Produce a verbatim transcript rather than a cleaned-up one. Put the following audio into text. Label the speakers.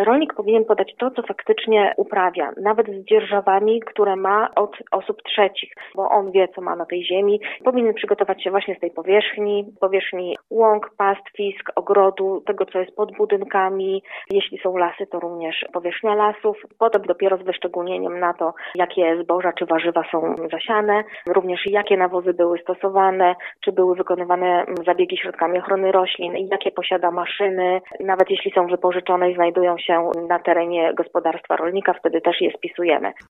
Speaker 1: rolnik powinien podać to, co faktycznie uprawia, nawet z dzierżawami, które ma od osób trzecich, bo on wie, co ma na tej ziemi. Powinien przygotować się właśnie z tej powierzchni, powierzchni łąk, pastwisk, ogrodu, tego, co jest pod budynkami. Jeśli są lasy, to również powierzchnia lasów. Potem dopiero z wyszczególnieniem na to, jakie zboża czy warzywa są zasiane, również jakie nawozy były stosowane, czy były wykonywane zabiegi środkami ochrony roślin, jakie posiada maszyny, nawet jeśli są wypożyczone i znajdują się na terenie gospodarstwa rolnika, wtedy też je spisujemy.